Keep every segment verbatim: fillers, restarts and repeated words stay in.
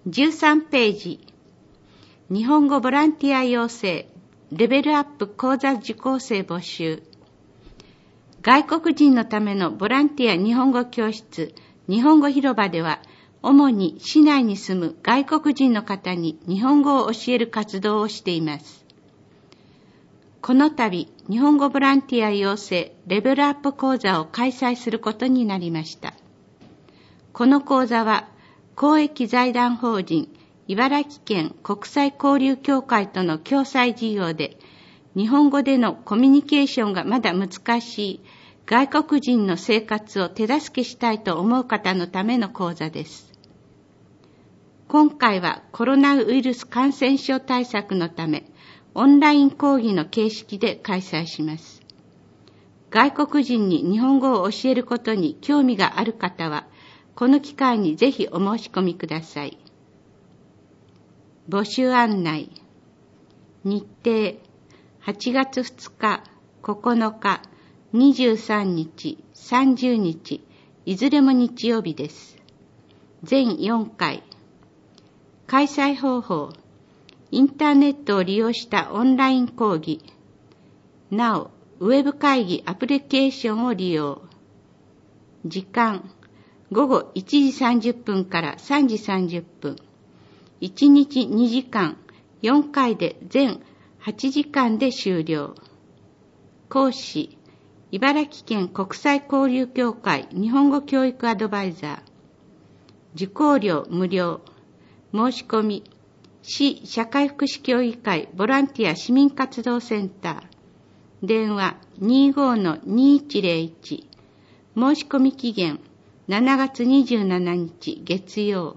じゅうさんページ、日本語ボランティア養成レベルアップ講座受講生募集。外国人のためのボランティア日本語教室日本語広場では、主に市内に住む外国人の方に日本語を教える活動をしています。この度、日本語ボランティア養成レベルアップ講座を開催することになりました。この講座は、公益財団法人茨城県国際交流協会との共催事業で、日本語でのコミュニケーションがまだ難しい外国人の生活を手助けしたいと思う方のための講座です。今回はコロナウイルス感染症対策のため、オンライン講義の形式で開催します。外国人に日本語を教えることに興味がある方は、この機会にぜひお申し込みください。募集案内。日程、はちがつふつか、ここのか、にじゅうさんにち、さんじゅうにち、いずれも日曜日です。全よんかい。開催方法、インターネットを利用したオンライン講義。なお、ウェブ会議アプリケーションを利用。時間、ごごいちじさんじゅっぷんからさんじさんじゅっぷん。いちにちにじかん、よんかいで全はちじかんで終了。講師、茨城県国際交流協会日本語教育アドバイザー。受講料無料。申し込み、市社会福祉協議会ボランティア市民活動センター。電話 にじゅうごのにいちぜろいち。申し込み期限しちがつにじゅうしちにち月曜。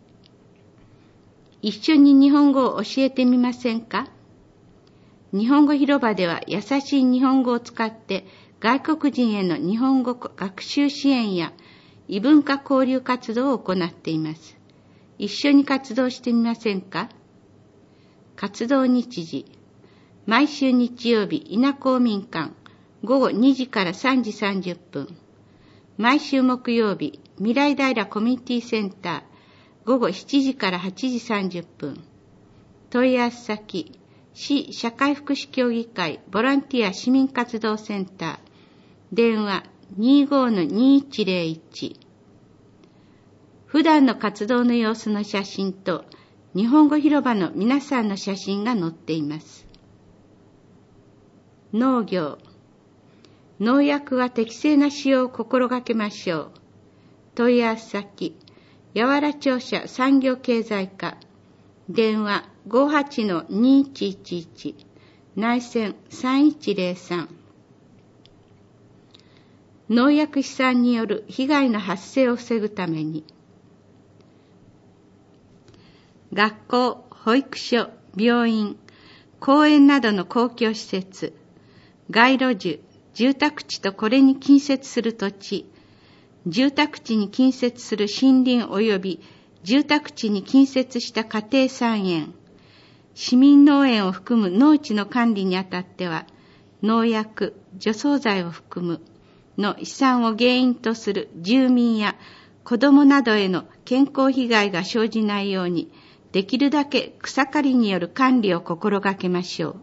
一緒に日本語を教えてみませんか？日本語広場では優しい日本語を使って外国人への日本語学習支援や異文化交流活動を行っています。一緒に活動してみませんか？活動日時、毎週日曜日稲公民館ごごにじからさんじさんじゅっぷん。毎週木曜日、未来平コミュニティセンター、ごごしちじからはちじさんじゅっぷん。問い合わせ先、市社会福祉協議会ボランティア市民活動センター、電話 にじゅうごのにいちぜろいち。普段の活動の様子の写真と、日本語広場の皆さんの写真が載っています。農業。農薬は適正な使用を心がけましょう。問い合わせ先、八原庁舎産業経済課、電話 ごはちのにいちいちいち、内線さんいちぜろさん。農薬飛散による被害の発生を防ぐために、学校、保育所、病院、公園などの公共施設、街路樹、住宅地とこれに近接する土地、住宅地に近接する森林及び住宅地に近接した家庭菜園、市民農園を含む農地の管理にあたっては、農薬、除草剤を含むの飛散を原因とする住民や子どもなどへの健康被害が生じないように、できるだけ草刈りによる管理を心がけましょう。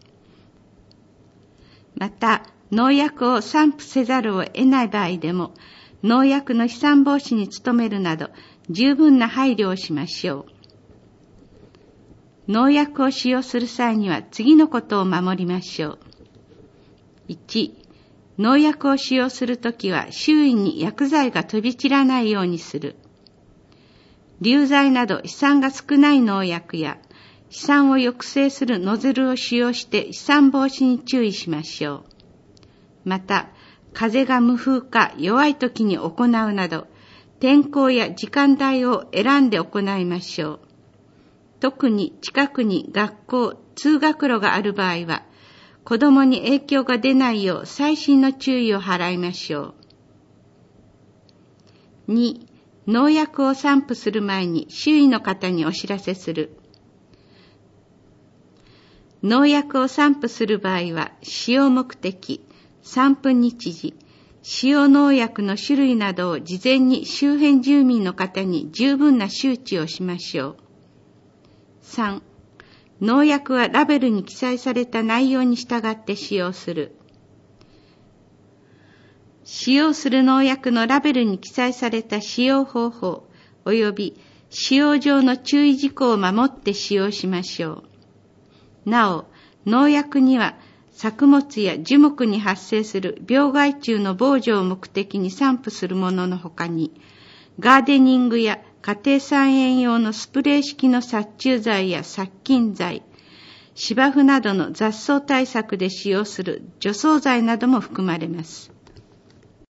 また、農薬を散布せざるを得ない場合でも、農薬の飛散防止に努めるなど、十分な配慮をしましょう。農薬を使用する際には次のことを守りましょう。いち、農薬を使用するときは周囲に薬剤が飛び散らないようにする。硫剤など飛散が少ない農薬や、飛散を抑制するノズルを使用して飛散防止に注意しましょう。また、風が無風か弱い時に行うなど、天候や時間帯を選んで行いましょう。特に近くに学校、通学路がある場合は、子供に影響が出ないよう細心の注意を払いましょう。に、農薬を散布する前に周囲の方にお知らせする。農薬を散布する場合は、使用目的、散布日時、 使用農薬の種類などを事前に周辺住民の方に十分な周知をしましょう。さん、農薬はラベルに記載された内容に従って使用する。使用する農薬のラベルに記載された使用方法及び使用上の注意事項を守って使用しましょう。なお、農薬には作物や樹木に発生する病害虫の防除を目的に散布するもののほかに、ガーデニングや家庭菜園用のスプレー式の殺虫剤や殺菌剤、芝生などの雑草対策で使用する除草剤なども含まれます。